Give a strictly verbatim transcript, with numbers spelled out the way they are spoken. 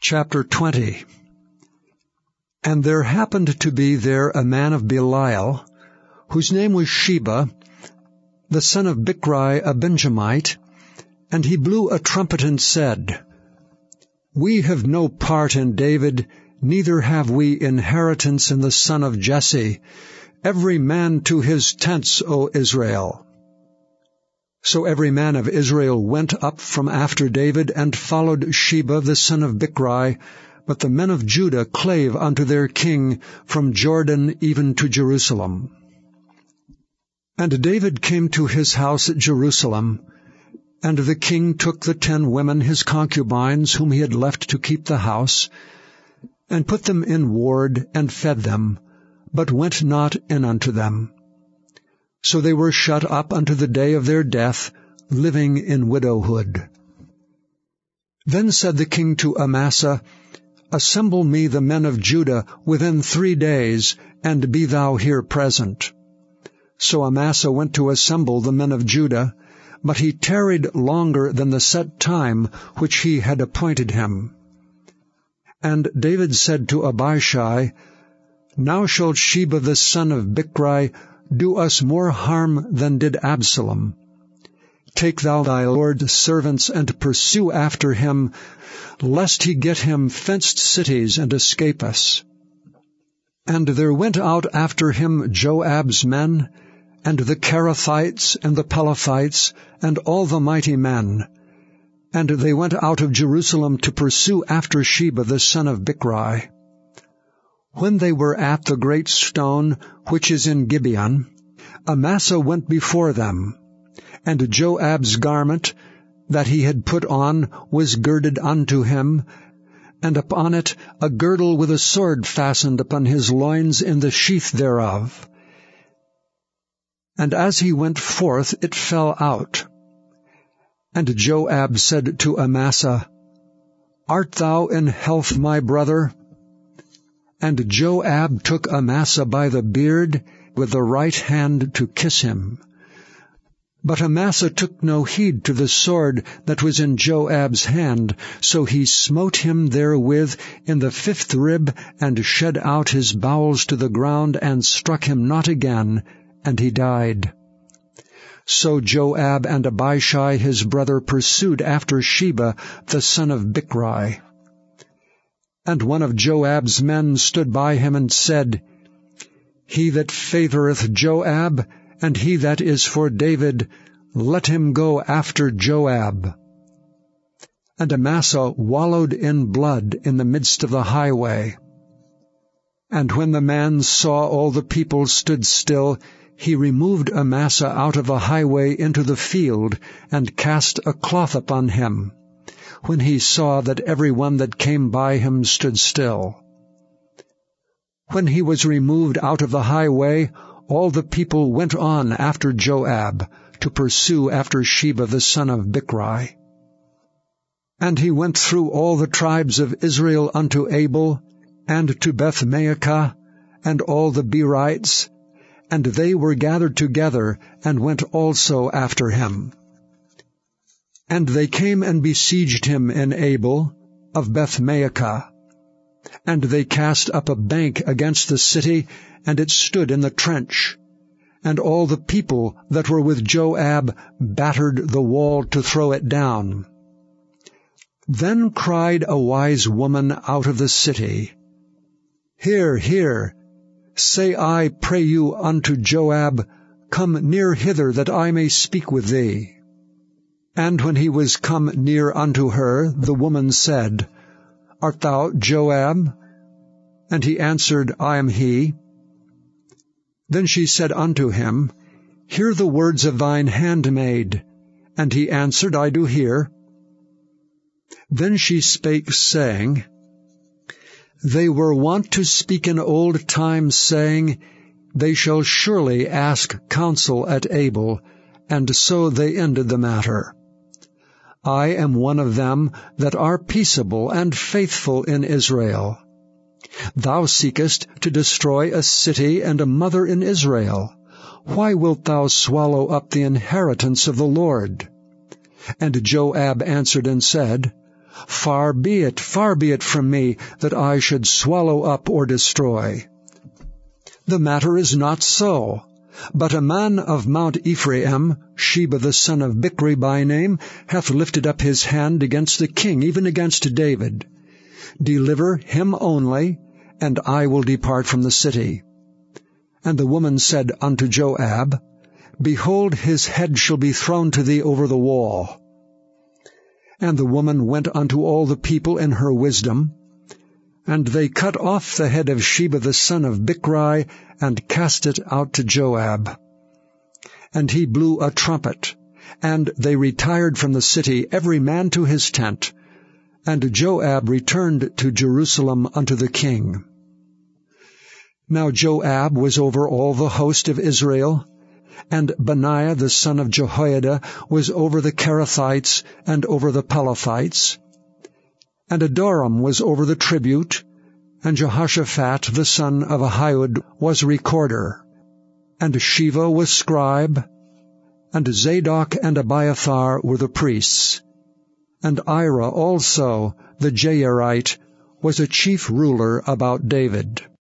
Chapter twenty. And there happened to be there a man of Belial, whose name was Sheba, the son of Bichri, a Benjamite, and he blew a trumpet and said, We have no part in David, neither have we inheritance in the son of Jesse. Every man to his tents, O Israel. So every man of Israel went up from after David, and followed Sheba the son of Bichri, but the men of Judah clave unto their king from Jordan even to Jerusalem. And David came to his house at Jerusalem, and the king took the ten women his concubines, whom he had left to keep the house, and put them in ward, and fed them, but went not in unto them. So they were shut up unto the day of their death, living in widowhood. Then said the king to Amasa, Assemble me the men of Judah within three days, and be thou here present. So Amasa went to assemble the men of Judah, but he tarried longer than the set time which he had appointed him. And David said to Abishai, Now shall Sheba the son of Bichri do us more harm than did Absalom. Take thou thy lord's servants, and pursue after him, lest he get him fenced cities and escape us. And there went out after him Joab's men, and the Cherethites, and the Pelethites, and all the mighty men. And they went out of Jerusalem to pursue after Sheba the son of Bichri. When they were at the great stone which is in Gibeon, Amasa went before them, and Joab's garment that he had put on was girded unto him, and upon it a girdle with a sword fastened upon his loins in the sheath thereof. And as he went forth, it fell out. And Joab said to Amasa, Art thou in health, my brother? And Joab took Amasa by the beard with the right hand to kiss him. But Amasa took no heed to the sword that was in Joab's hand, so he smote him therewith in the fifth rib, and shed out his bowels to the ground, and struck him not again, and he died. So Joab and Abishai his brother pursued after Sheba the son of Bichri. And one of Joab's men stood by him and said, He that favoureth Joab, and he that is for David, let him go after Joab. And Amasa wallowed in blood in the midst of the highway. And when the man saw all the people stood still, he removed Amasa out of the highway into the field, and cast a cloth upon him, when he saw that every one that came by him stood still. When he was removed out of the highway, all the people went on after Joab, to pursue after Sheba the son of Bichri. And he went through all the tribes of Israel unto Abel, and to Beth-maachah, and all the Berites, and they were gathered together, and went also after him. And they came and besieged him in Abel of Beth-maachah. And they cast up a bank against the city, and it stood in the trench. And all the people that were with Joab battered the wall to throw it down. Then cried a wise woman out of the city, Hear, hear, say I pray you unto Joab, Come near hither, that I may speak with thee. And when he was come near unto her, the woman said, Art thou Joab? And he answered, I am he. Then she said unto him, Hear the words of thine handmaid. And he answered, I do hear. Then she spake, saying, They were wont to speak in old times, saying, They shall surely ask counsel at Abel, and so they ended the matter. I am one of them that are peaceable and faithful in Israel. Thou seekest to destroy a city and a mother in Israel. Why wilt thou swallow up the inheritance of the Lord? And Joab answered and said, Far be it, far be it from me, that I should swallow up or destroy. The matter is not so. But a man of Mount Ephraim, Sheba the son of Bichri by name, hath lifted up his hand against the king, even against David. Deliver him only, and I will depart from the city. And the woman said unto Joab, Behold, his head shall be thrown to thee over the wall. And the woman went unto all the people in her wisdom, and they cut off the head of Sheba the son of Bichri, and cast it out to Joab. And he blew a trumpet, and they retired from the city, every man to his tent. And Joab returned to Jerusalem unto the king. Now Joab was over all the host of Israel, and Benaiah the son of Jehoiada was over the Kerethites and over the Pelethites. And Adoram was over the tribute, and Jehoshaphat the son of Ahihud was recorder, and Shiva was scribe, and Zadok and Abiathar were the priests, and Ira also, the Jairite, was a chief ruler about David.